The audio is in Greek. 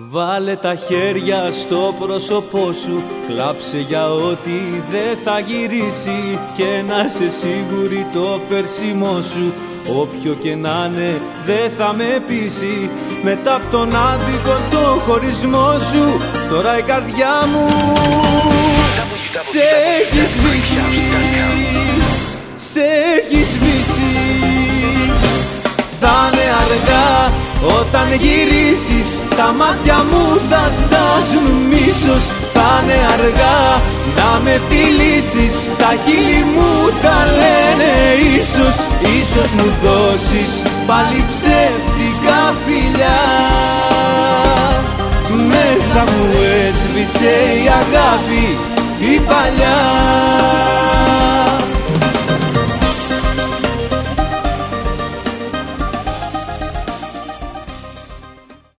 Βάλε τα χέρια στο πρόσωπό σου, κλάψε για ό,τι δεν θα γυρίσει και να είσαι σίγουρη το περσιμό σου, όποιο και να είναι δεν θα με πείσει. Μετά από τον άδικο το χωρισμό σου, τώρα η καρδιά μου σε έχει σβήσει, σε έχει σβήσει. Θα είναι αργά όταν γυρίσεις, τα μάτια μου θα στάζουν μίσος. Θα είναι αργά να με φιλήσεις, τα χείλη μου τα λένε ίσως. Ίσως μου δώσεις πάλι ψεύτικα φιλιά. Μέσα μου έσβησε η αγάπη η παλιά.